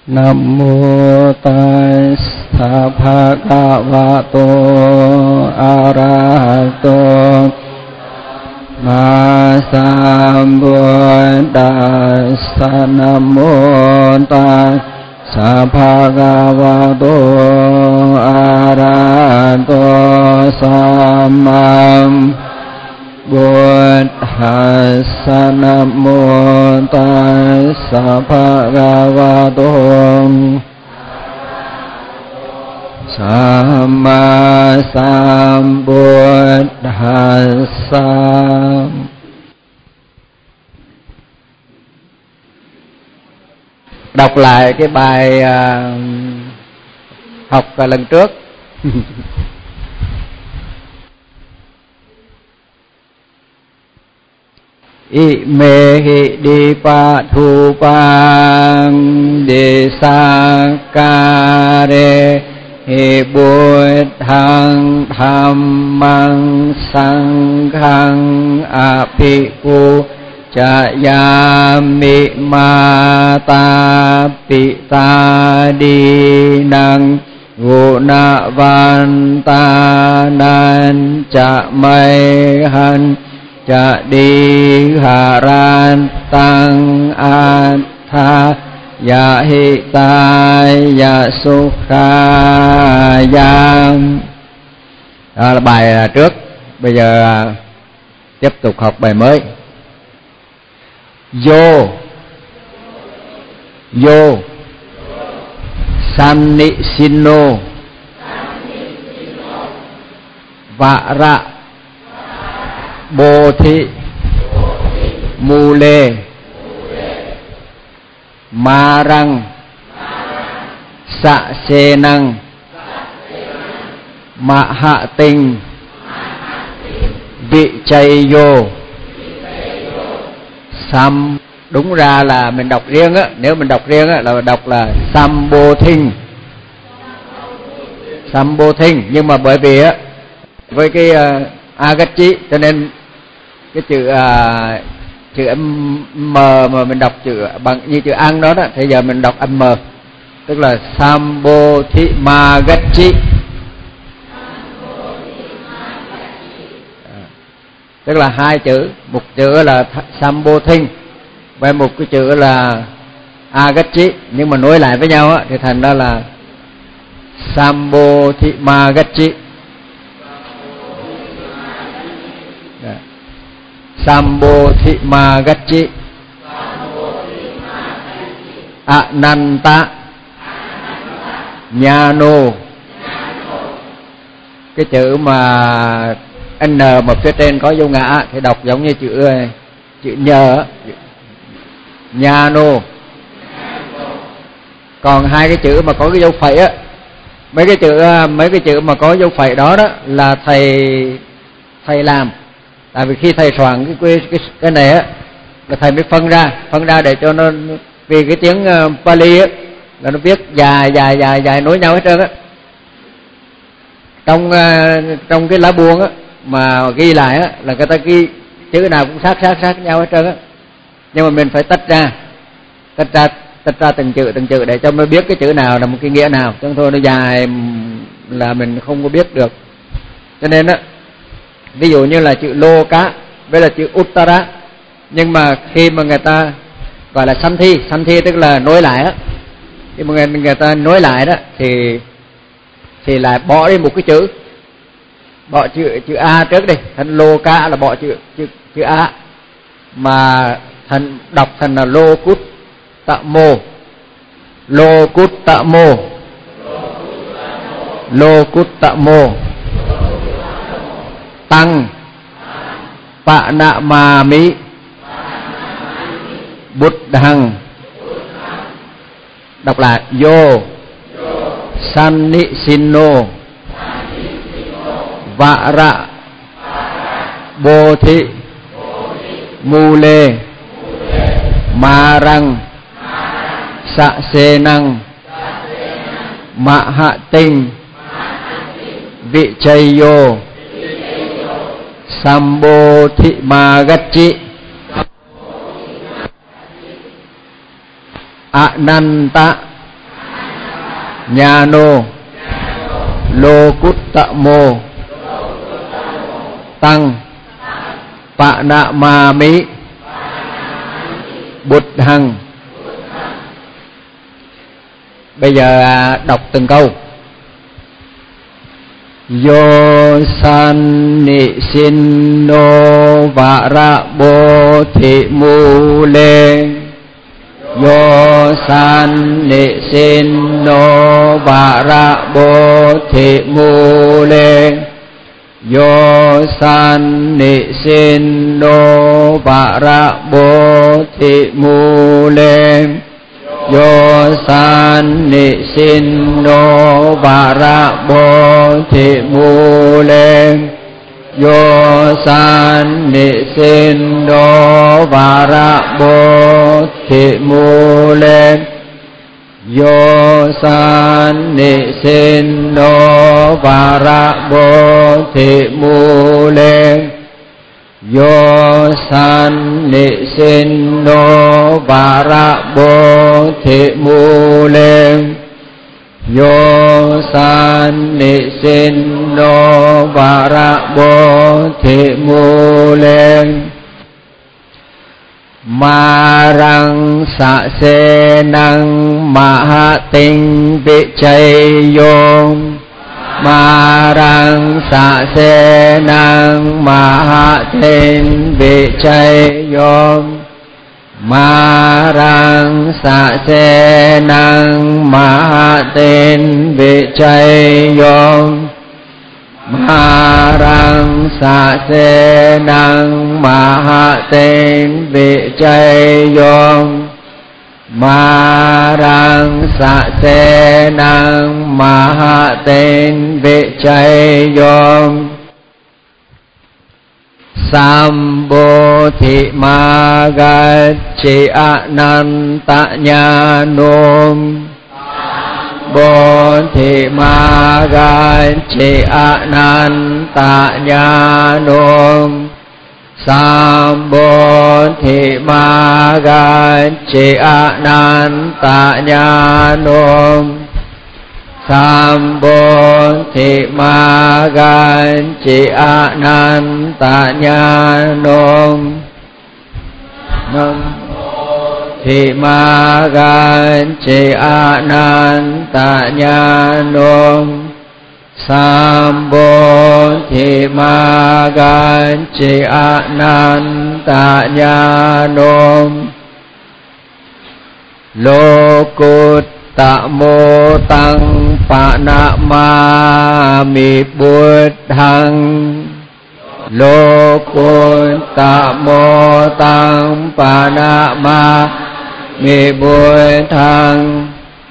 Nam mô Tassa Bhagavato Arahato Ma Sambuddhassa. Nam mô Tassa Bhagavato Arahato Samma Buddhassa. Nam mô Tassa Bhagavato Samma Sambuddhassa. Đọc lại cái bài học lần trước. Ime hi di pa thu pang di sakare hi buddhang dhammang sanghang apiku chayami mata pita dinang gunavantanan chamahan cha đi hà ran tăng an tha ya hi tai ya su kha yam. Đó là bài trước. Bây giờ tiếp tục học bài mới. Yo yo sanni sino vara bồ thị mù lê ma răng xạ xê năng mạ hạ tình vị chay vô sam. Đúng ra là mình đọc riêng á, nếu mình đọc riêng á là đọc là Sambodhin. Sambodhin, nhưng mà bởi vì á với cái Agachi cho nên cái chữ âm m mà mình đọc chữ bằng như chữ ăn đó thì giờ mình đọc âm m, tức là Sambodhimagachi. Tức là hai chữ, một chữ là Sambodhin và một cái chữ là Agachi, nhưng mà nối lại với nhau á thì thành ra là Sambodhimagachi. Sambodhimagachi Ananta Nhano. Cái chữ mà N một phía trên có dấu ngã thì đọc giống như chữ nhờ Nhano. Còn hai cái chữ mà có cái dấu phẩy á, mấy cái chữ mà có dấu phẩy đó là thầy làm. Tại vì khi thầy soạn cái này á là thầy mới phân ra để cho nó, vì cái tiếng Pali á là nó viết dài nối nhau hết trơn á. Trong cái lá buông á mà ghi lại á là người ta ghi chữ nào cũng sát nhau hết trơn á. Nhưng mà mình phải tách ra từng chữ để cho mới biết cái chữ nào là một cái nghĩa nào, chứ thôi nó dài là mình không có biết được. Cho nên á, ví dụ như là chữ Loka với là chữ Uttara, nhưng mà khi mà người ta gọi là Santhi tức là nối lại á, khi mà người ta nối lại đó thì lại bỏ đi một cái chữ, bỏ chữ A trước đi, thành Loka là bỏ chữ A mà thành đọc thành là Lokuttamo. Tăng Panamami Buddhang. Đọc lại Yo Sannisino Vara Bodhi Mule Marang Sa Sê Năng Mạ Hạ Tinh Vị Chay Yo Sambodhimagachi Ananta Nhano Lokuttamo Tăng Panamami Buddhang. Bây giờ đọc từng câu. Yo san ni sin no vara bo thị mu le. Yo san ni sin no vara bo thị mu le. Yo san ni sin no vara bo thị mu le. Yo san ni sin no vara bo thị mu le. Yo san ni sin no vara bo thị mu le. Yo san ni sin no vara bo thị mu le. Yo san ni sin no vara bo thị mu le. Yo san ni sin no vara bo thị mu le. Marang sa se nang maha tinh vị chay yo. Marang sa se nang maha tinh vị chay yo. Marang sa se nang maha tinh vị chay yo. Marang sa se nang maha tinh vị chay yo. Marang sa se nang maha tinh vị chay yo. Sambô thị ma ga chi ananta nhano. Bồ thị ma ga chi ananta nhano. Sambô thị ma ga chi ananta nhano. Sambô thị ma ga chi ananta nhano. Nam thị ma ga chi ananta nhano. Sambô thị ma ga chi ananta nhano. Lokuttamo tăng Panamami Buddhang. Lokuttamo tăng Panamami Buddhang.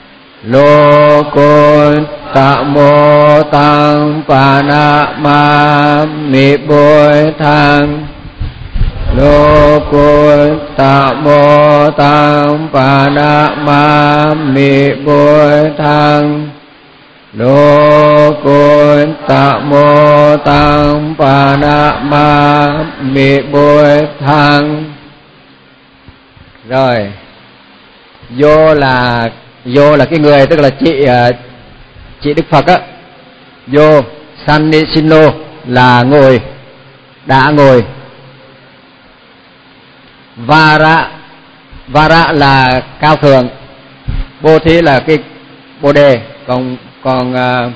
Lokuttamo tăng Panamami Buddhang. Lokuttamo tăng Panamami Buddhang. Lokuttamo tăng Panamami Buddhang. Rồi, vô là cái người, tức là chị Đức Phật á. Vô Sannisino là ngồi, đã ngồi. Vara là cao thượng. Bồ thí là cái bồ đề. Còn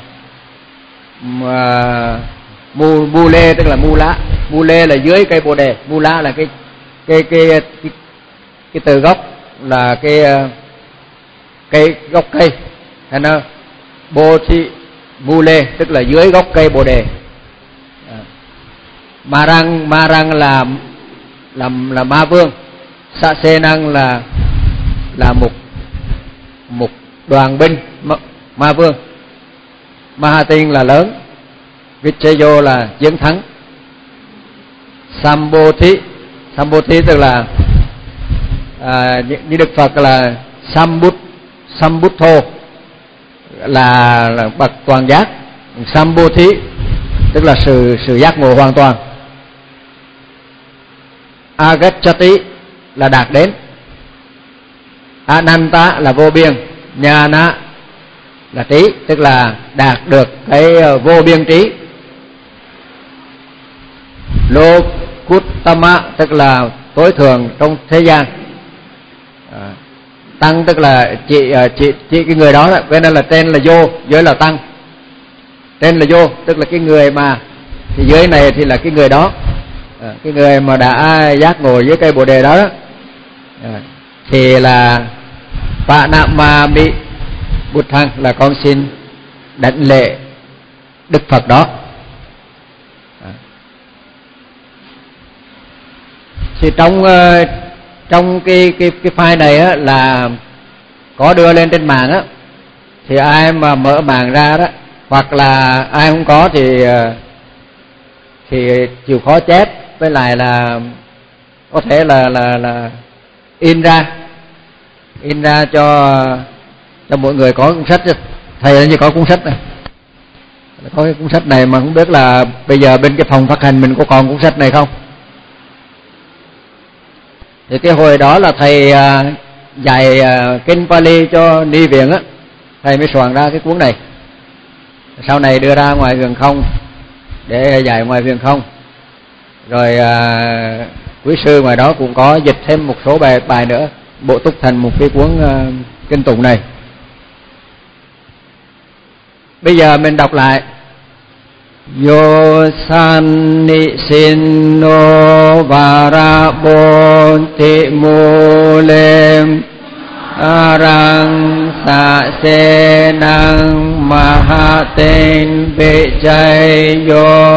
mu lê tức là mu lá. Mu lê là dưới cây bồ đề. Mu lá là cái từ gốc là cái gốc cây. Thành ra bồ thí mu lê tức là dưới gốc cây bồ đề. Marang là ma vương. Sa se năng là một đoàn binh ma vương. Mahatin là lớn. Vichayo là chiến thắng. Sambodhi tức là như Đức Phật là Sambuddho là bậc toàn giác. Sambodhi tức là sự giác ngộ hoàn toàn. Agacchati là đạt đến. Ananta là vô biên. Nhana là trí, tức là đạt được cái vô biên trí. Lokuttama tức là tối thượng trong thế gian. Tăng tức là chỉ cái người đó, vậy nên là trên là vô, dưới là tăng. Trên là vô tức là cái người mà, thì dưới này thì là cái người đó, cái người mà đã giác ngộ dưới cây Bồ đề đó, thì là Panamami Buddhang, là con xin đảnh lễ Đức Phật đó. Thì trong cái file này á, là có đưa lên trên mạng á, thì ai mà mở mạng ra đó, hoặc là ai không có thì chịu khó chép, với lại là có thể là in ra cho mọi người có cuốn sách. Thầy như có cuốn sách này, có cái cuốn sách này mà không biết là bây giờ bên cái phòng phát hành mình có còn cuốn sách này không. Thì cái hồi đó là thầy dạy kinh Pali cho ni viện á, thầy mới soạn ra cái cuốn này, sau này đưa ra ngoài vườn không để dạy ngoài vườn không. Rồi quý sư ngoài đó cũng có dịch thêm một số bài nữa, bộ túc thành một cái cuốn kinh tụng này. Bây giờ mình đọc lại. Yo san ni sin no varabonti mulem arang sa se nang mahaten bechay yo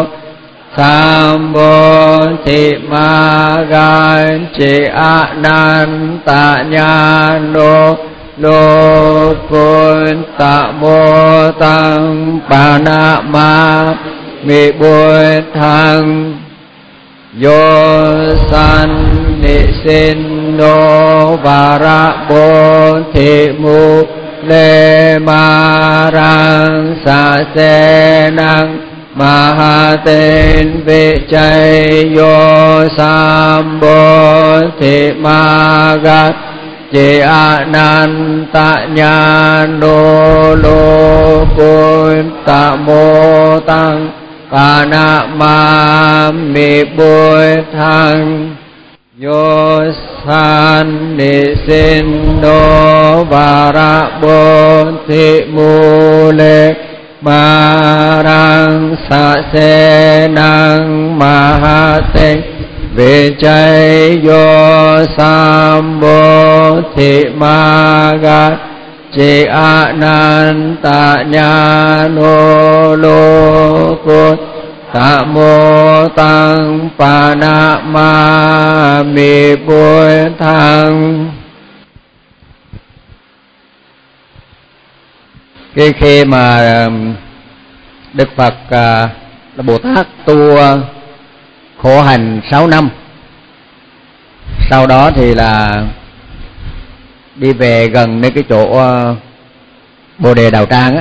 sambonti magan chi ananta nhano lô côn tạ mô tăng panama mi bùi thăng yo san ni sin no vara bồ thị mu lê ma rang sa se năng ma ha tên vị chay yo sam bồ thị ma gát Chỉ Ananta Nhano Lô Côn Tạ Mô Tăng Kana Ma Mi Bôi Thăng Yo San Ni Sin Đô Và Ra Bô Thị Mù Lê Ma Rang Sa Se Năng Ma Ha Tênh Về chay yo sam bồ thị ma gát Chỉ Ananta Nhano Lô Côn Tạ Mô Tăng Panama Mi Bôi Thăng. Khi mà Đức Phật là Bồ Tát tu khổ hành 6 năm, sau đó thì là đi về gần đến cái chỗ Bồ Đề Đào Tràng á,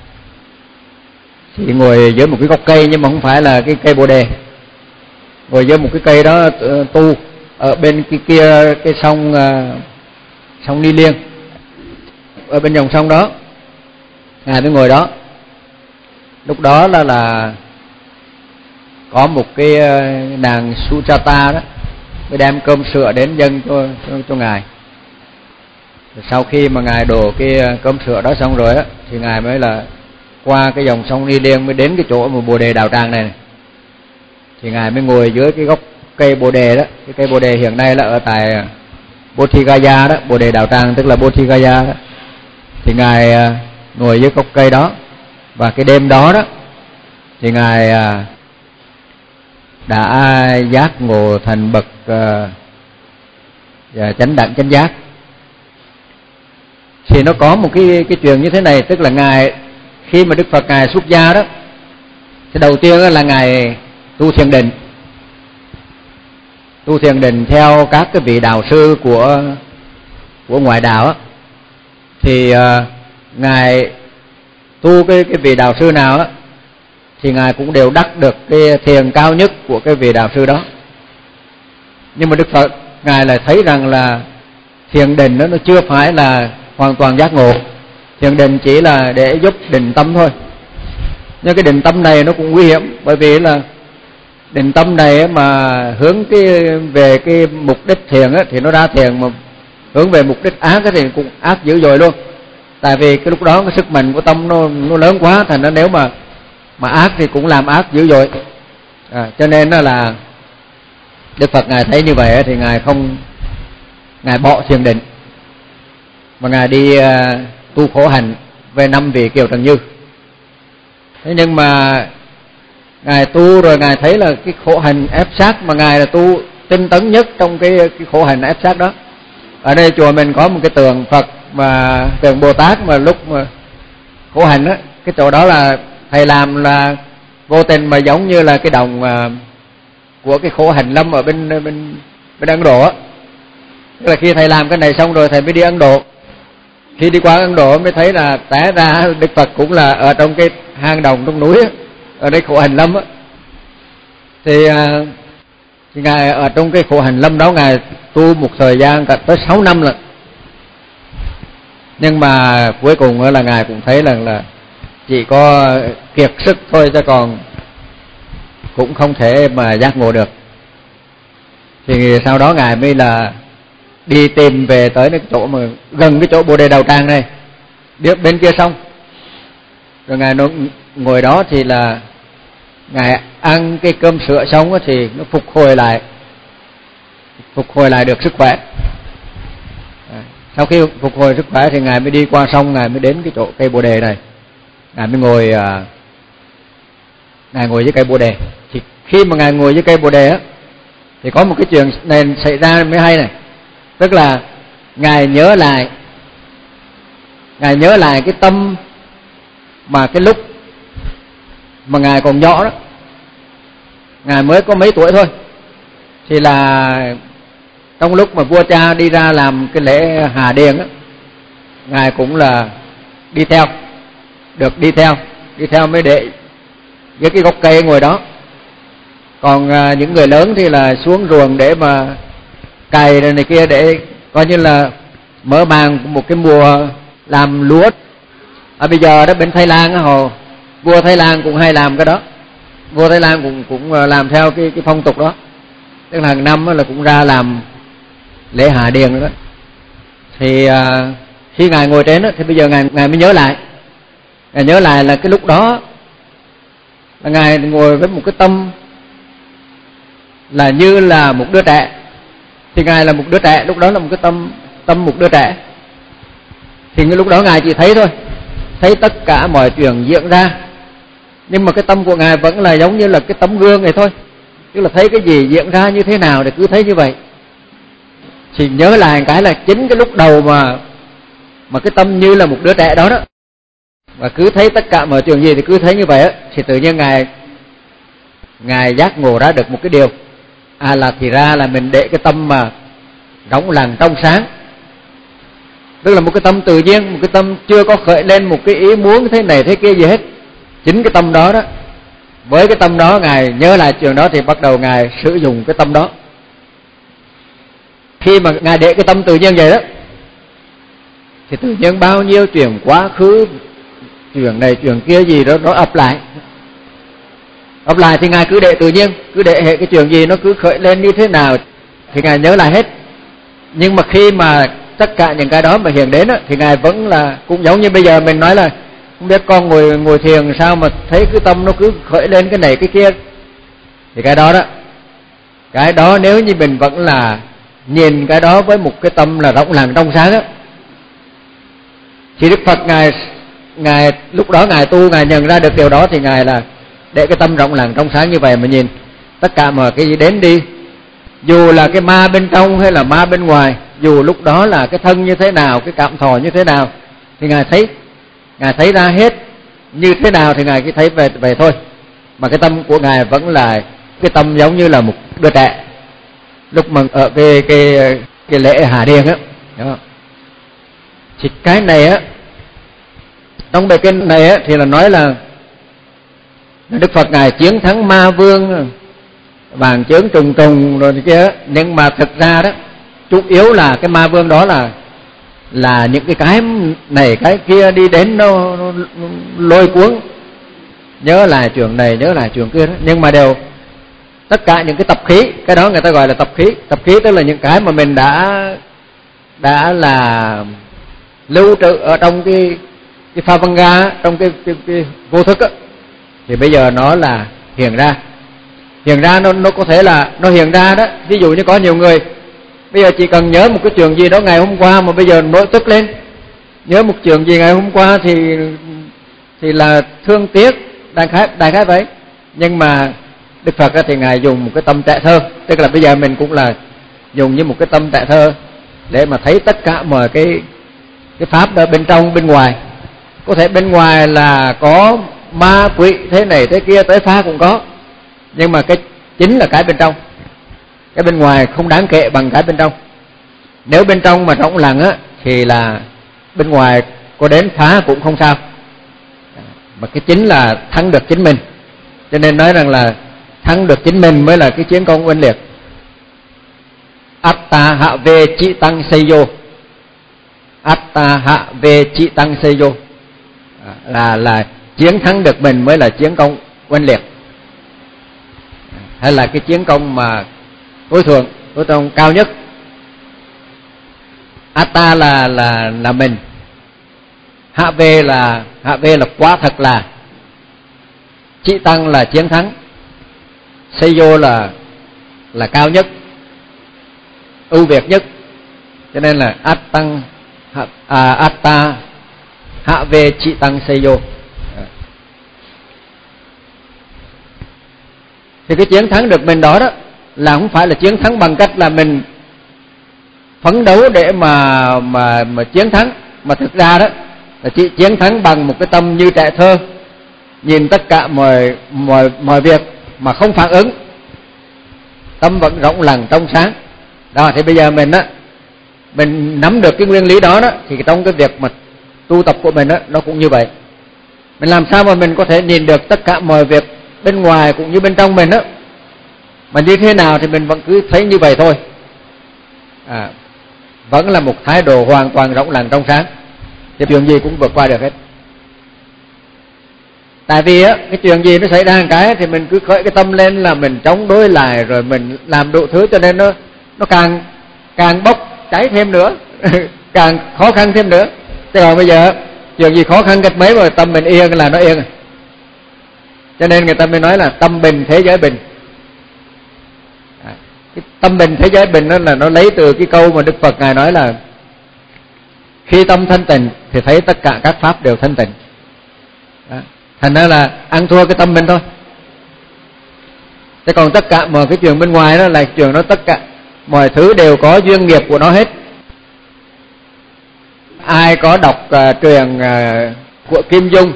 thì ngồi dưới một cái gốc cây, nhưng mà không phải là cái cây Bồ Đề, ngồi dưới một cái cây đó tu ở bên kia cái sông Ni Liên, ở bên dòng sông đó. Ngài mới ngồi đó. Lúc đó là có một cái nàng Sujata đó mới đem cơm sữa đến dâng cho ngài. Sau khi mà ngài đổ cái cơm sữa đó xong rồi á, thì ngài mới là qua cái dòng sông Ni Liên mới đến cái chỗ mà Bồ Đề Đào Tràng này. Thì ngài mới ngồi dưới cái gốc cây Bồ Đề đó. Cái cây Bồ Đề hiện nay là ở tại Bodhigaya đó, Bồ Đề Đào Tràng tức là Bodhigaya đó. Thì ngài ngồi dưới gốc cây đó, và cái đêm đó đó thì ngài đã giác ngộ thành bậc chánh đẳng chánh giác. Thì nó có một cái chuyện như thế này, tức là ngài khi mà Đức Phật ngài xuất gia đó, thì đầu tiên là ngài tu thiền định. Tu thiền định theo các cái vị đạo sư của ngoại đạo á, thì ngài tu cái vị đạo sư nào á, thì ngài cũng đều đắc được cái thiền cao nhất của cái vị đạo sư đó. Nhưng mà Đức Phật ngài lại thấy rằng là thiền định đó nó chưa phải là hoàn toàn giác ngộ, Thiền định chỉ là để giúp định tâm thôi. Nhưng cái định tâm này nó cũng nguy hiểm, bởi vì là định tâm này mà hướng về cái mục đích thiền thì nó ra thiền, mà hướng về mục đích ác thì cũng ác dữ dội luôn. Tại vì cái lúc đó cái sức mạnh của tâm nó lớn quá, thành ra nếu mà ác thì cũng làm ác dữ dội. Cho nên là Đức Phật Ngài thấy như vậy thì Ngài bỏ thiền định mà Ngài đi tu khổ hạnh về 5 vị Kiều Trần Như. Thế nhưng mà Ngài tu rồi Ngài thấy là cái khổ hạnh ép sát mà Ngài là tu tinh tấn nhất trong cái khổ hạnh ép sát đó. Ở đây chùa mình có một cái tượng Phật mà tượng Bồ Tát mà lúc mà khổ hạnh á, cái chỗ đó là thầy làm là vô tình mà giống như là cái đồng của cái khổ hạnh lâm ở bên Ấn Độ á. Tức là khi thầy làm cái này xong rồi thầy mới đi Ấn Độ. Khi đi qua Ấn Độ mới thấy là té ra Đức Phật cũng là ở trong cái hang đồng trong núi á, ở đây khổ hạnh lâm á. Thì Ngài ở trong cái khổ hạnh lâm đó Ngài tu một thời gian cả tới 6 năm lận. Nhưng mà cuối cùng là Ngài cũng thấy là chỉ có kiệt sức thôi, chứ còn cũng không thể mà giác ngộ được. Thì sau đó Ngài mới là đi tìm về tới cái chỗ mà gần cái chỗ Bồ Đề Đào Tràng này, biết bên kia sông. Rồi Ngài nó ngồi đó thì là Ngài ăn cái cơm sữa xong thì nó phục hồi lại được sức khỏe. Sau khi phục hồi sức khỏe thì Ngài mới đi qua sông, Ngài mới đến cái chỗ cây Bồ Đề này. Ngài mới ngồi dưới cây Bồ Đề. Thì khi mà Ngài ngồi dưới cây Bồ Đề á, thì có một cái chuyện này xảy ra mới hay này. Tức là Ngài nhớ lại cái tâm mà cái lúc mà Ngài còn nhỏ đó, Ngài mới có mấy tuổi thôi, thì là trong lúc mà vua cha đi ra làm cái lễ Hà Điền á, Ngài cũng là đi theo mới để với cái gốc cây ngồi đó. Còn những người lớn thì là xuống ruộng để mà cày này kia, để coi như là mở màn một cái mùa làm lúa. Bây giờ đó bên Thái Lan á, vua Thái Lan cũng hay làm cái đó. Vua Thái Lan cũng làm theo cái phong tục đó. Tức là hàng năm là cũng ra làm lễ Hạ Điền đó. Thì khi Ngài ngồi trên đó, thì bây giờ Ngài mới nhớ lại. Ngài nhớ lại là cái lúc đó là Ngài ngồi với một cái tâm là như là một đứa trẻ. Thì Ngài là một đứa trẻ, lúc đó là một cái tâm một đứa trẻ. Thì cái lúc đó Ngài chỉ thấy thôi, thấy tất cả mọi chuyện diễn ra, nhưng mà cái tâm của Ngài vẫn là giống như là cái tấm gương này thôi. Tức là thấy cái gì diễn ra như thế nào thì cứ thấy như vậy. Thì nhớ lại cái là chính cái lúc đầu mà cái tâm như là một đứa trẻ đó, và cứ thấy tất cả mọi chuyện gì thì cứ thấy như vậy á, thì tự nhiên Ngài giác ngộ ra được một cái điều, là thì ra là mình để cái tâm mà rỗng lặng trong sáng. Tức là một cái tâm tự nhiên, một cái tâm chưa có khởi lên một cái ý muốn thế này thế kia gì hết. Chính cái tâm đó, với cái tâm đó Ngài nhớ lại chuyện đó thì bắt đầu Ngài sử dụng cái tâm đó. Khi mà Ngài để cái tâm tự nhiên vậy đó, thì tự nhiên bao nhiêu chuyện quá khứ, chuyện này chuyện kia gì đó nó ập lại thì Ngài cứ để tự nhiên, cứ để hệ cái chuyện gì nó cứ khởi lên như thế nào thì Ngài nhớ lại hết. Nhưng mà khi mà tất cả những cái đó mà hiện đến thì Ngài vẫn là cũng giống như bây giờ mình nói là không biết con ngồi thiền sao mà thấy cái tâm nó cứ khởi lên cái này cái kia. Thì cái đó nếu như mình vẫn là nhìn cái đó với một cái tâm là rộng lặng trong sáng á, thì Đức Phật Ngài lúc đó Ngài tu, Ngài nhận ra được điều đó, thì Ngài là để cái tâm rộng lặng trong sáng như vậy mà nhìn tất cả mọi cái gì đến đi, dù là cái ma bên trong hay là ma bên ngoài, dù lúc đó là cái thân như thế nào, cái cảm thọ như thế nào, thì Ngài thấy ra hết như thế nào thì Ngài cứ thấy về thôi. Mà cái tâm của Ngài vẫn là cái tâm giống như là một đứa trẻ lúc mà ở cái lễ Hạ Điền á. Thì cái này á, trong bài kinh này á, thì là nói là Đức Phật Ngài chiến thắng ma vương, vàng chướng trùng rồi kia. Nhưng mà thực ra đó, chủ yếu là cái ma vương đó là là những cái này cái kia đi đến nó lôi cuốn, nhớ lại chuyện này nhớ lại chuyện kia đó. Nhưng mà đều tất cả những cái tập khí, cái đó người ta gọi là tập khí. Tập khí tức là những cái mà mình đã là lưu trữ ở trong cái Phavanga, trong cái vô thức á, thì bây giờ nó là hiện ra. Hiện ra nó có thể là nó hiện ra đó. Ví dụ như có nhiều người bây giờ chỉ cần nhớ một cái chuyện gì đó ngày hôm qua mà bây giờ nổi tức lên, nhớ một chuyện gì ngày hôm qua thì là thương tiếc, đại khái vậy. Nhưng mà Đức Phật thì ngài dùng một cái tâm trẻ thơ, tức là bây giờ mình cũng là dùng như một cái tâm trẻ thơ để mà thấy tất cả mọi cái pháp đó bên trong bên ngoài. Có thể bên ngoài là có ma quỷ thế này thế kia, tới phá cũng có, nhưng mà cái chính là cái bên trong. Cái bên ngoài không đáng kể bằng cái bên trong. Nếu bên trong mà rộng lặng á thì là bên ngoài có đến phá cũng không sao, mà cái chính là thắng được chính mình. Cho nên nói rằng là thắng được chính mình mới là cái chiến công oanh liệt. Atta hạ về trị tăng seyo, atta hạ về trị tăng seyo, là chiến thắng được mình mới là chiến công oanh liệt, hay là cái chiến công mà tối thượng cao nhất. Atta là mình, hạ về là quá thật trị tăng là chiến thắng, seyo là cao nhất, ưu việt nhất. Cho nên là atta hạ về trị tăng seyo. Thì cái chiến thắng được mình đó là không phải là chiến thắng bằng cách là mình phấn đấu để mà chiến thắng, mà thực ra đó là chỉ chiến thắng bằng một cái tâm như trẻ thơ, nhìn tất cả mọi việc mà không phản ứng, tâm vẫn rộng lặng trong sáng. Đó thì bây giờ mình nắm được cái nguyên lý đó thì trong cái việc mà tu tập của mình nó cũng như vậy. Mình làm sao mà mình có thể nhìn được tất cả mọi việc bên ngoài cũng như bên trong mình mà như thế nào thì mình vẫn cứ thấy như vậy thôi, vẫn là một thái độ hoàn toàn rộng lặng trong sáng, thì chuyện gì cũng vượt qua được hết. Tại vì cái chuyện gì nó xảy ra một cái thì mình cứ khởi cái tâm lên là mình chống đối lại, rồi mình làm đủ thứ, cho nên nó càng bốc cháy thêm nữa càng khó khăn thêm nữa. Thế còn bây giờ chuyện gì khó khăn cách mấy mà tâm mình yên là nó yên. Cho nên người ta mới nói là tâm bình thế giới bình. Cái tâm bình thế giới bình đó là nó lấy từ cái câu mà Đức Phật ngài nói là khi tâm thanh tịnh thì thấy tất cả các pháp đều thanh tịnh. Thành ra là ăn thua cái tâm mình thôi. Thế còn tất cả mọi cái chuyện bên ngoài đó là chuyện đó, tất cả mọi thứ đều có duyên nghiệp của nó hết. Ai có đọc truyện của Kim Dung,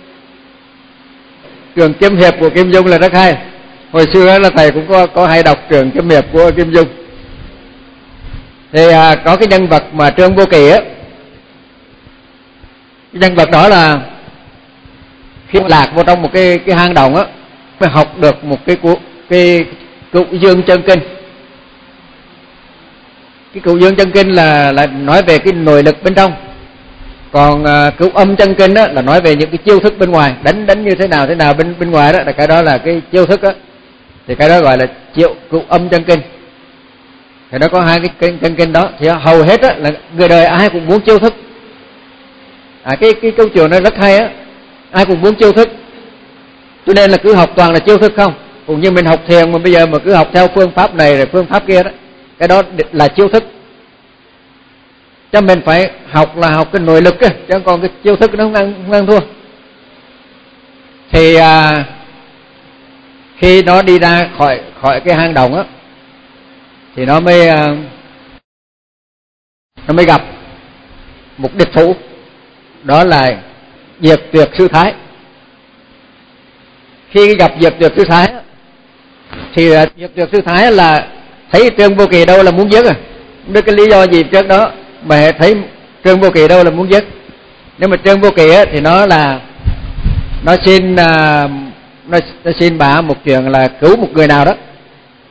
truyện Kiếm Hiệp của Kim Dung là rất hay. Hồi xưa là thầy cũng có hay đọc truyện Kiếm Hiệp của Kim Dung. Thì có cái nhân vật mà Trương Vô Kỵ cái nhân vật đó là khi lạc vô trong một cái hang động mới học được một cái Cựu Dương Chân Kinh. Cái Cựu Dương Chân Kinh là nói về cái nội lực bên trong. Còn Cựu Âm Chân Kinh là nói về những cái chiêu thức bên ngoài, đánh như thế nào bên ngoài đó, là cái đó là cái chiêu thức thì cái đó gọi là Cựu Âm Chân Kinh. Thì nó có hai cái chân kinh đó, thì hầu hết là người đời ai cũng muốn chiêu thức. Cái câu chuyện nó rất hay ai cũng muốn chiêu thức, cho nên là cứ học toàn là chiêu thức không. Cũng như mình học thiền mà bây giờ mà cứ học theo phương pháp này rồi phương pháp kia đó, cái đó là chiêu thức. Cho mình phải học là học cái nội lực chứ còn cái chiêu thức nó không ăn thua. Thì khi nó đi ra khỏi cái hang động thì nó mới gặp một địch thủ, đó là Diệt Tuyệt Sư Thái. Khi gặp Diệt Tuyệt Sư Thái thì Diệt Tuyệt Sư Thái là thấy Trương Vô Kỵ đâu là muốn giết không biết cái lý do gì trước đó mà thấy Trương Vô Kỵ đâu là muốn giết. Nhưng mà Trương Vô Kỵ thì nó xin bà một chuyện là cứu một người nào đó.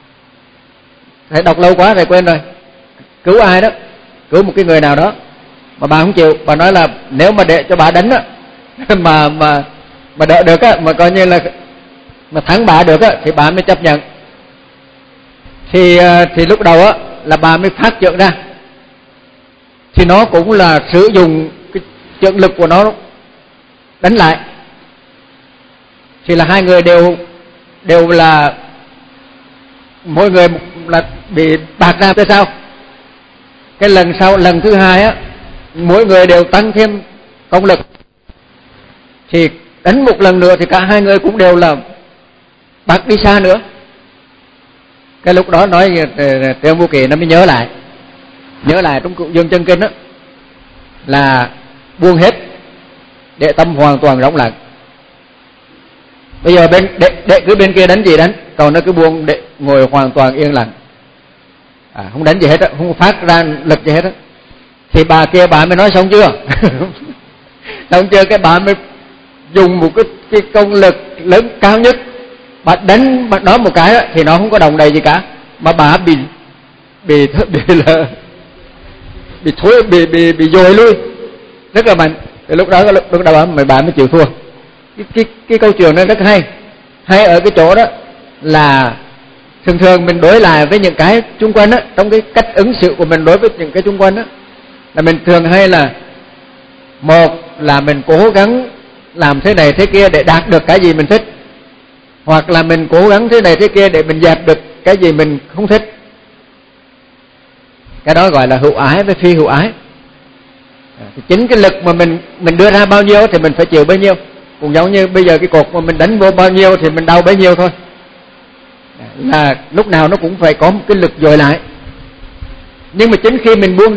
Thầy đọc lâu quá thầy quên rồi. Cứu ai đó? Cứu một cái người nào đó. mà bà không chịu. Bà nói là nếu mà để cho bà đánh á, mà đỡ được á, mà coi như là mà thắng bà được á, thì bà mới chấp nhận. Thì lúc đầu á là bà mới phát trượng ra, thì nó cũng là sử dụng cái trượng lực của nó đánh lại. Thì là hai người đều là mỗi người là bị bạc ra. Tại sao? Cái lần sau, lần thứ hai á, mỗi người đều tăng thêm công lực, thì đánh một lần nữa thì cả hai người cũng đều là bạc đi xa nữa. Cái lúc đó nói Tiêu Vô Kỵ nó mới nhớ lại trong Cựu Dương Chân Kinh đó là buông hết để tâm hoàn toàn rỗng lặng. Bây giờ đệ cứ bên kia đánh gì đánh, còn nó cứ buông để ngồi hoàn toàn yên lặng, không đánh gì hết á, không phát ra lực gì hết á. Thì bà kia bà mới nói xong chưa? Xong chưa, cái bà mới dùng một cái công lực lớn cao nhất, bà đánh nó một cái đó, thì nó không có đồng đầy gì cả, mà bà bị dồi lui rất là mạnh. Thì lúc đó bà mới chịu thua. Cái câu chuyện đó rất hay ở cái chỗ đó là thường mình đối lại với những cái xung quanh á, trong cái cách ứng xử của mình đối với những cái xung quanh á, là mình thường hay là một là mình cố gắng làm thế này thế kia để đạt được cái gì mình thích, hoặc là mình cố gắng thế này thế kia để mình dẹp được cái gì mình không thích. Cái đó gọi là hữu ái với phi hữu ái. Thì chính cái lực mà mình đưa ra bao nhiêu thì mình phải chịu bấy nhiêu. Cũng giống như bây giờ cái cột mà mình đánh vô bao nhiêu thì mình đau bấy nhiêu thôi. Là lúc nào nó cũng phải có một cái lực dồi lại. Nhưng mà chính khi mình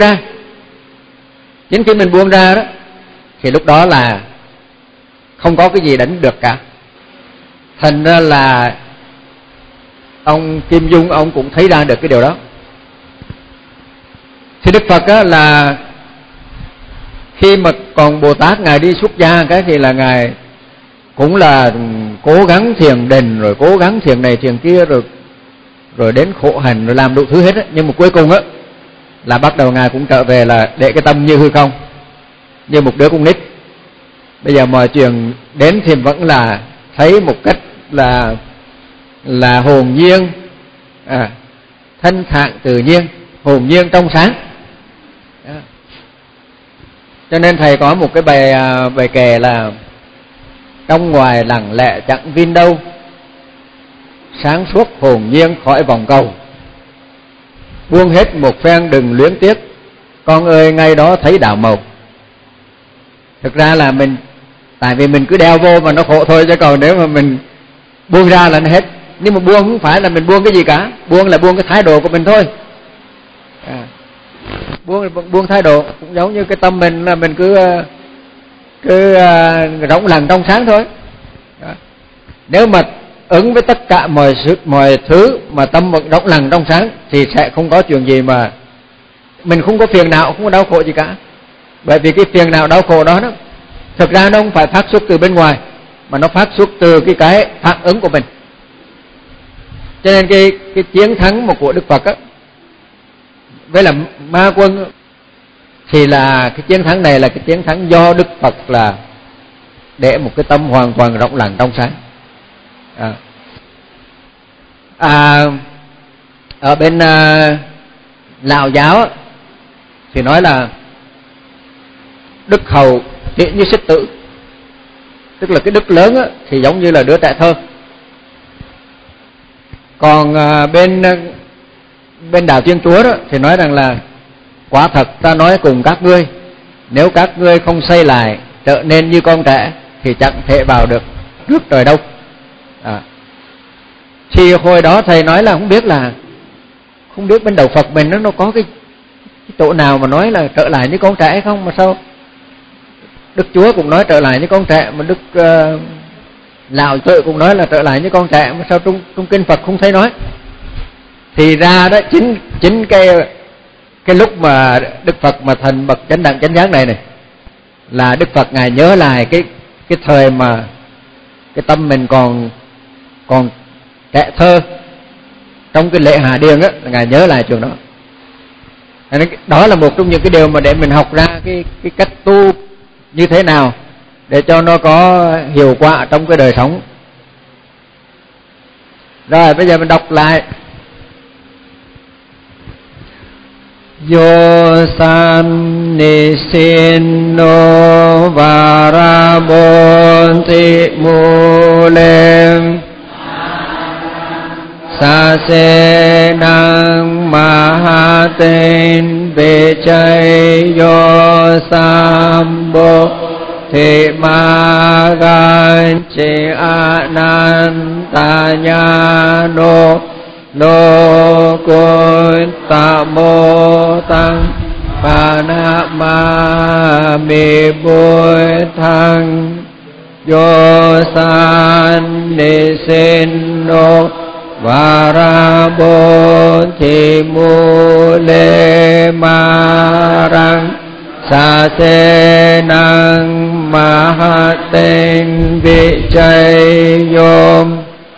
buông ra đó, thì lúc đó là không có cái gì đánh được cả. Thành ra là ông Kim Dung ông cũng thấy ra được cái điều đó. Thì Đức Phật á, là khi mà còn Bồ Tát Ngài đi xuất gia cái thì là Ngài cũng là cố gắng thiền định, rồi cố gắng thiền này thiền kia, rồi đến khổ hạnh, rồi làm đủ thứ hết á. Nhưng mà cuối cùng á là bắt đầu Ngài cũng trở về là để cái tâm như hư không, như một đứa con nít. Bây giờ mọi chuyện đến thì vẫn là thấy một cách là hồn nhiên, thanh thản tự nhiên, hồn nhiên trong sáng. Cho nên thầy có một cái bài kệ là trong ngoài lặng lẽ chẳng vin đâu, sáng suốt hồn nhiên khỏi vòng cầu, buông hết một phen đừng luyến tiếc, con ơi ngay đó thấy đạo màu. Thực ra là tại vì mình cứ đeo vô mà nó khổ thôi, chứ còn nếu mà mình buông ra là nó hết. Nhưng mà buông không phải là mình buông cái gì cả, buông là buông cái thái độ của mình thôi. Buông thái độ cũng giống như cái tâm mình là mình cứ rỗng lặng trong sáng thôi. Nếu mà ứng với tất cả mọi thứ mà tâm vẫn rỗng lặng trong sáng thì sẽ không có chuyện gì mà mình không có phiền não, không có đau khổ gì cả. Bởi vì cái phiền não đau khổ đó thực ra nó không phải phát xuất từ bên ngoài, mà nó phát xuất từ cái phản ứng của mình. Cho nên cái chiến thắng một của Đức Phật á với là ma quân thì là cái chiến thắng này là cái chiến thắng do Đức Phật là để một cái tâm hoàn toàn rộng lặng trong sáng. Ở bên Lão giáo thì nói là đức hầu chỉ như xích tử, tức là cái đức lớn thì giống như là đứa trẻ thơ. Còn bên đạo Thiên Chúa đó thì nói rằng là quả thật ta nói cùng các ngươi, nếu các ngươi không xây lại trở nên như con trẻ thì chẳng thể vào được nước trời đâu. Thì hồi đó thầy nói là không biết bên đạo Phật mình nó có cái chỗ nào mà nói là trở lại như con trẻ hay không, mà sao Đức Chúa cũng nói trở lại như con trẻ, mà Đức Lão Tự cũng nói là trở lại như con trẻ, mà sao trong kinh Phật không thấy nói. Thì ra đó chính cái lúc mà Đức Phật mà thành bậc chánh đẳng chánh giác này là Đức Phật Ngài nhớ lại cái thời mà cái tâm mình còn trẻ thơ trong cái lễ Hạ Điền á, Ngài nhớ lại trường đó. Đó là một trong những cái điều mà để mình học ra cái cách tu như thế nào để cho nó có hiệu quả trong cái đời sống. Rồi bây giờ mình đọc lại. Yo san nisino varabonti mulem sa se nang mahaten bechay yo sambo thì ma gan che ananta nhano lô côn ta mô tăng pa na ma mi bôi thăng yo san ni sen no va ra bô thì mu lê ma răng sa se năng ma ha tên vị chay yom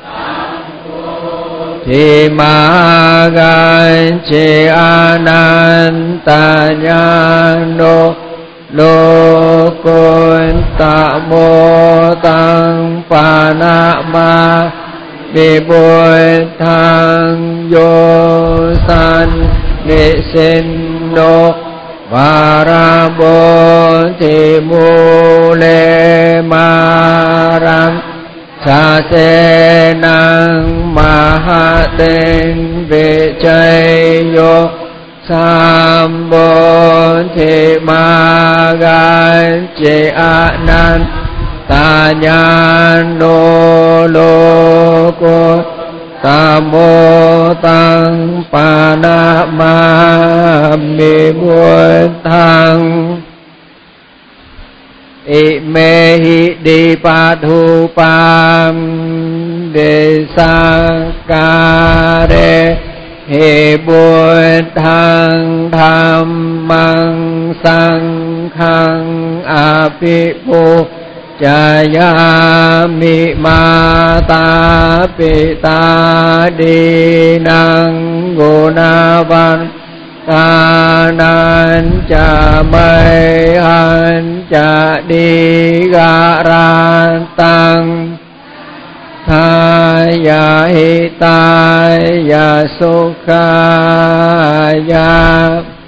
thì ma gan che ananta nhano lô côn ta mô tăng pa na ma ni bôi thang yo san ni sen no va ra bô thì mu lê ma răng sa se năng ma ha tên vị chay yo sam bô thì ma gan che anan ta nhan nô lô cô ta mô tăng pa na ma mi muôn thăng ị mê hi đi pa thu pam đề sa ca đề hệ buôn thăng tham mang sang khang a pi pu cha ya mi ma ta pi ta đi năng gô na văn ta nan cha mây han cha đi ga ran tăng tha ya hi ta ya su kha ya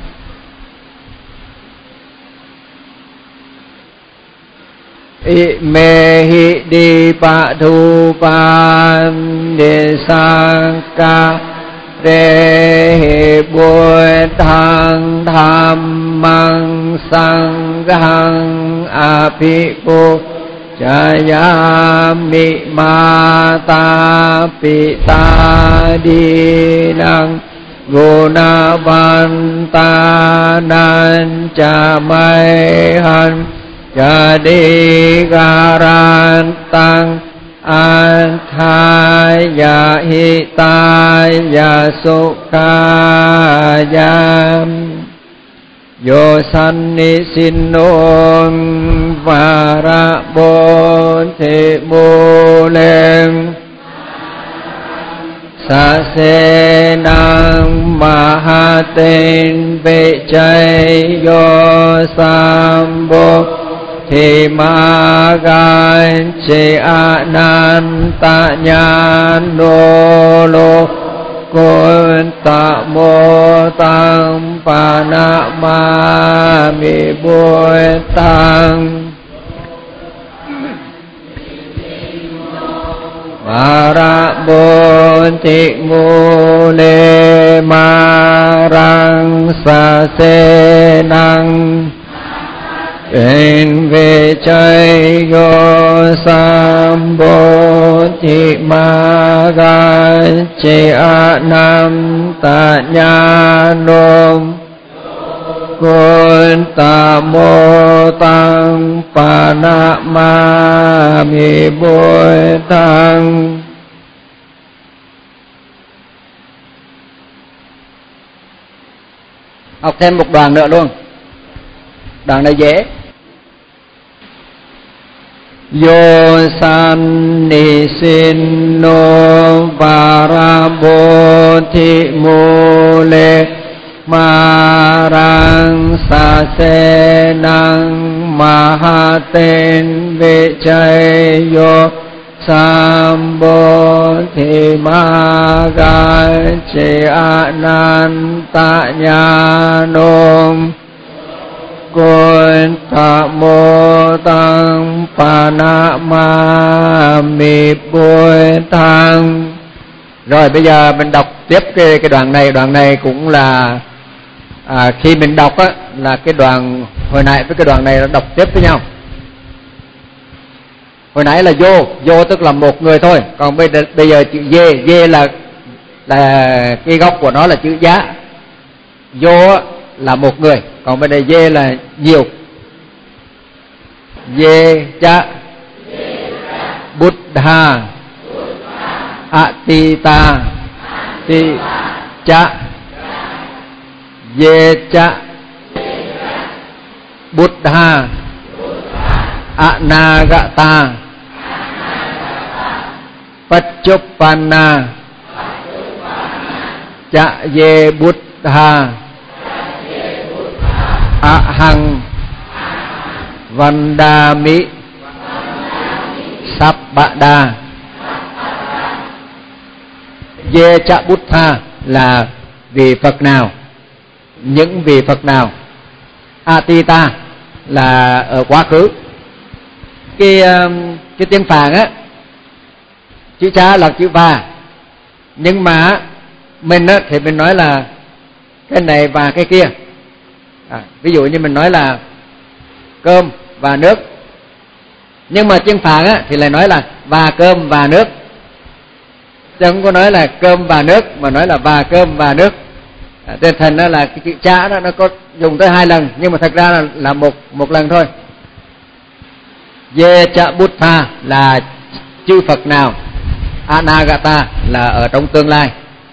ị mê hi đi pa thu pan đề sang ca đề hệ bùi thang tham mang sang hăng a pi pu cha ya mi ma ta pi ta đi năng gô na văn ta nan cha mai han cha đi ga ran tăng an thai ya hi ta ya su ca yam yo san ni sin non va ra bon te mu lem sa se nang ma ha tên bệ chay yo sam bo thì ma gan che ananta nhano lô côn ta mô tăng pa na ma mi bôi tăng ma ra bôn thị mu lê ma răng sa se năng tên về chay yo sam bô thị ma gan che a nam ta nha nôm côn ta mô tăng pa na ma mi bôi tăng. Học thêm một đoạn nữa luôn. Đoạn này dễ. Yo san ni sin no va ra bo thi mu le ma rang sa se năng ma ha tên vi chay yo sambo thi ma ga che a nan ta nha nôm Côn thạ mô tăng pa na ma mi bôi thang. Rồi bây giờ mình đọc tiếp cái đoạn này. Đoạn này cũng là khi mình đọc á, là cái đoạn hồi nãy với cái đoạn này nó đọc tiếp với nhau. Hồi nãy là vô tức là một người thôi. Còn bây giờ chữ dê là cái gốc của nó là chữ giá. Vô là một người, còn bên đây dê là nhiều. Dê cha Buddha Atita Ti cha Dê cha Buddha Anagata Paccuppanna cha Dê Buddha Ahang Vandami Sabbada. Ye cha Buddha là vị Phật nào, những vị Phật nào. Atita là ở quá khứ. Cái tiếng Phạn á, chữ cha là chữ và, nhưng mà mình á thì mình nói là cái này và cái kia. Ví dụ như mình nói là cơm và nước, nhưng mà tiếng Phạn á thì lại nói là và cơm và nước, chứ không có nói là cơm và nước, mà nói là và cơm và nước. Tên thành đó là cái chữ cha đó, nó có dùng tới 2 lần, nhưng mà thật ra là một lần thôi. Ye cha Buddha là chư Phật nào. Anagata là ở trong tương lai.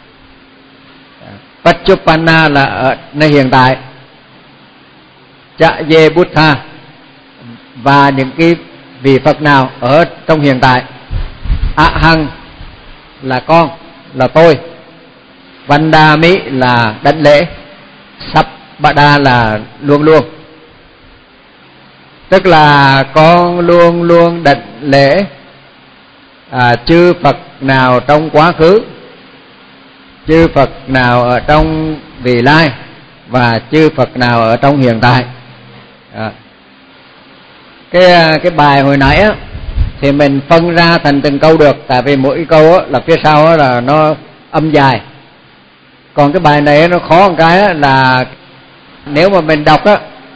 Paccuppanna là ở nơi hiện tại. Cha Ye Buddha và những cái vị Phật nào ở trong hiện tại. Ahang là con, là tôi. Vandami là đảnh lễ. Sabbada là luôn luôn, tức là con luôn luôn đảnh lễ chư Phật nào trong quá khứ, chư Phật nào ở trong vị lai, và chư Phật nào ở trong hiện tại. Cái bài hồi nãy á thì mình phân ra thành từng câu được, tại vì mỗi câu á là phía sau á là nó âm dài. Còn cái bài này nó khó một cái á là nếu mà mình đọc á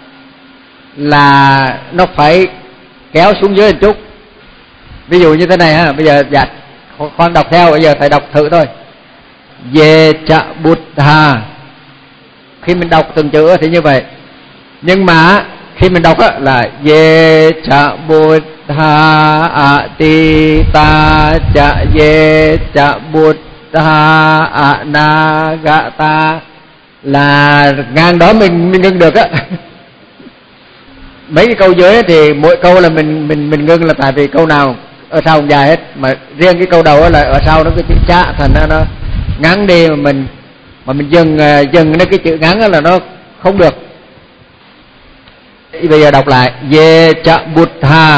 là nó phải kéo xuống dưới một chút. Ví dụ như thế này ha, bây giờ khoan đọc theo, bây giờ thầy đọc thử thôi. Ye cha Buddha. Khi mình đọc từng chữ thì như vậy, nhưng mà khi mình đọc á là Ye cha Buddha Atita cha Ye cha Buddha Anagata, là ngang đó mình ngưng được á. Mấy cái câu dưới thì mỗi câu là mình ngưng, là tại vì câu nào ở sau không dài hết, mà riêng cái câu đầu là ở sau nó cái chữ cha, thành ra nó ngắn đi, mà mình dừng nó cái chữ ngắn là nó không được. Bây giờ đọc lại Ye cha Buddha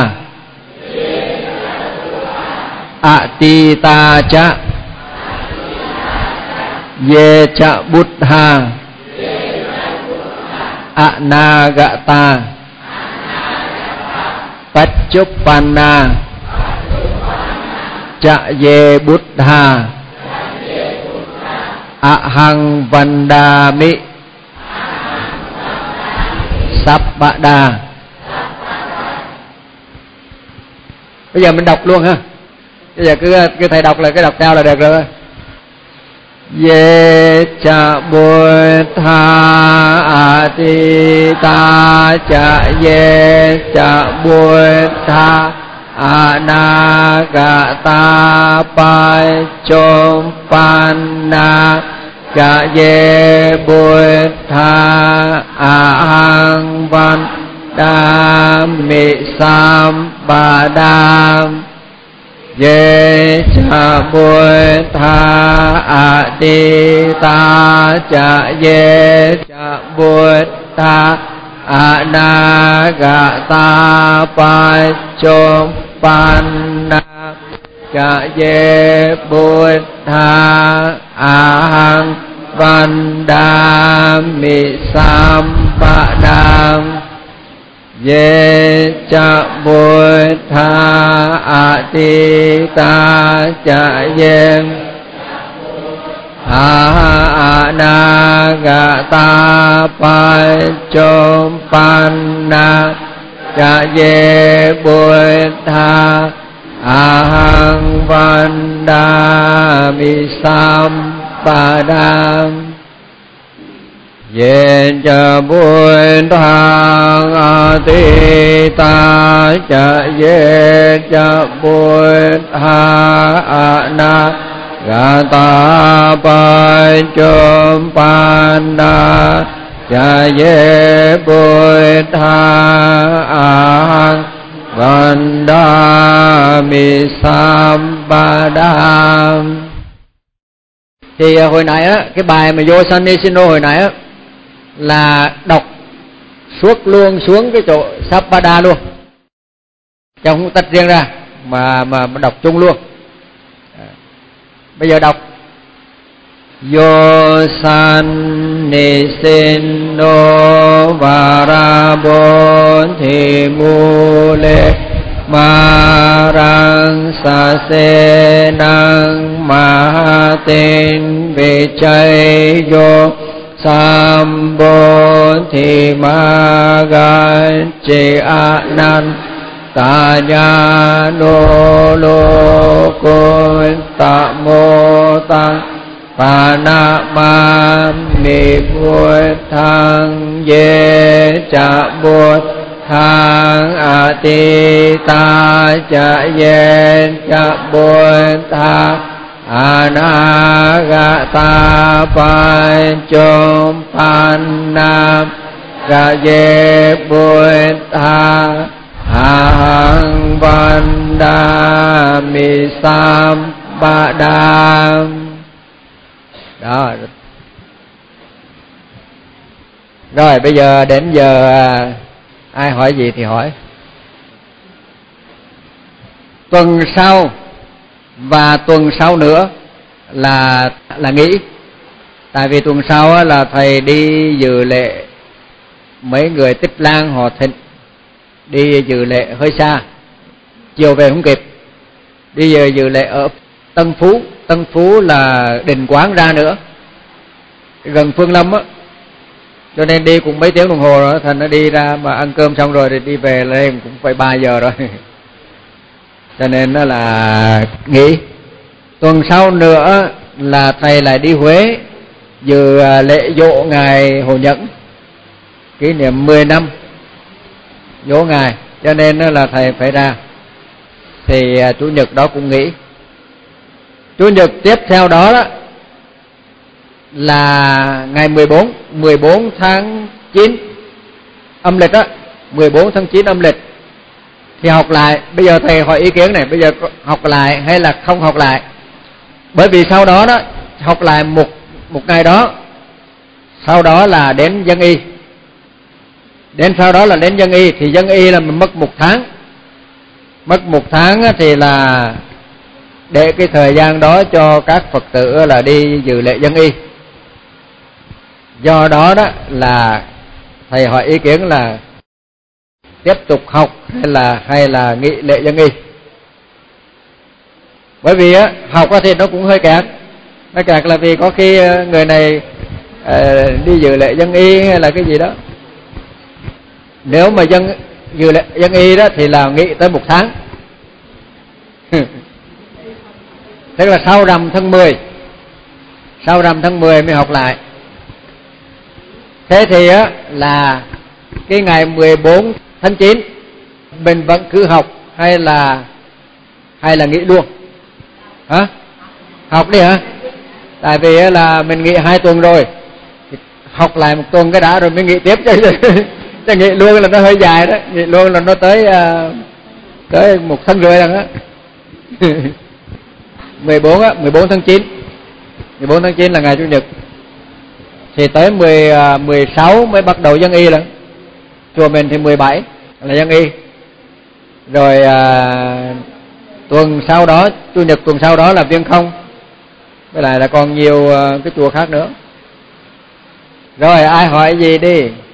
Atita cha Ye cha Buddha Anagata Paccuppanna cha Ye Buddha Ahang Vandami Sabbada. Bây giờ mình đọc luôn ha. Bây giờ cứ thầy đọc là cái đọc theo là được rồi. Ye cha Buddha Atita cha Ye cha Buddha Anagata Paccuppanna cha Ye Buddha Ahang Vandami Sabbada. Ye cha Buddha Adita cha ye cha Buddha Anagata Paccuppanna cha ye Buddha Ahang Vandami Sampadam Ye cha Buddha Atita cha ye Anagata Paccuppanna cha ye Buddha Ahang Vandami Sampadam Ye cha Buddha Atita cha ye cha Buddha Anagata Paccuppanna cha ye Buddha Ahang Vandami Sampadam. Thì hồi nãy á, cái bài mà Yosanisino hồi nãy á là đọc suốt luôn xuống cái chỗ Sampada luôn, chứ không tách riêng ra mà đọc chung luôn. Bây giờ đọc Yosanisino Varabodhi Mule Marang Sasenang Mahatin Vichayo Sambodhi Magachi Anan Tanyano Lokutta Motang Panamami Buddhang Ye cha Buddhang Atita cha ye cha Buddha Anagata Paccuppanna cha ye Buddha Ahang Vandami Sampadam. Đó. Rồi bây giờ đến giờ ai hỏi gì thì hỏi. Tuần sau và tuần sau nữa là nghỉ. Tại vì tuần sau là thầy đi dự lễ mấy người Tích Lan họ Thịnh, đi dự lễ hơi xa, chiều về không kịp. Đi giờ dự lễ ở Tân Phú. Tân Phú là Đình Quán ra nữa, gần Phương Lâm á, cho nên đi cũng mấy tiếng đồng hồ rồi. Thành nó đi ra mà ăn cơm xong rồi thì đi về lên cũng phải 3 giờ rồi. Cho nên nó là nghỉ. Tuần sau nữa là thầy lại đi Huế dự lễ dỗ ngài Hồ Nhẫn, kỷ niệm 10 năm dỗ ngài, cho nên là thầy phải ra. Thì chủ nhật đó cũng nghỉ. Chủ nhật tiếp theo đó, là ngày 14 tháng 9 âm lịch á, 14 tháng 9 âm lịch thì học lại. Bây giờ thầy hỏi ý kiến này, bây giờ học lại hay là không học lại? Bởi vì sau đó học lại một ngày đó, sau đó là đến dân y. Sau đó là đến dân y, thì dân y là mình mất 1 tháng. Mất 1 tháng thì là để cái thời gian đó cho các Phật tử là đi dự lễ dân y. Do đó là thầy hỏi ý kiến là tiếp tục học hay là nghỉ lễ dân y. Bởi vì học thì nó cũng hơi kẹt. Nó kẹt là vì có khi người này đi dự lễ dân y hay là cái gì đó. Nếu mà dự lễ dân y đó thì là nghỉ tới 1 tháng. Tức là sau rằm tháng 10. Sau rằm tháng 10 mới học lại. Thế thì là cái ngày 14 tháng 9 mình vẫn cứ học hay là nghỉ luôn? Hả? Học đi hả? Tại vì là mình nghỉ 2 tuần rồi, học lại 1 tuần cái đã rồi mới nghỉ tiếp chứ. Nghỉ luôn là nó hơi dài đó, nghỉ luôn là nó tới 1 tháng rưỡi lần á. 14 á, 14 tháng 9. 14 tháng 9 là ngày Chủ nhật. Thì tới 16 mới bắt đầu dân y rồi. Chùa mình thì 17 là dân y. Rồi tuần sau đó, Chủ nhật tuần sau đó là Viên Không. Với lại là còn nhiều cái chùa khác nữa. Rồi ai hỏi gì đi.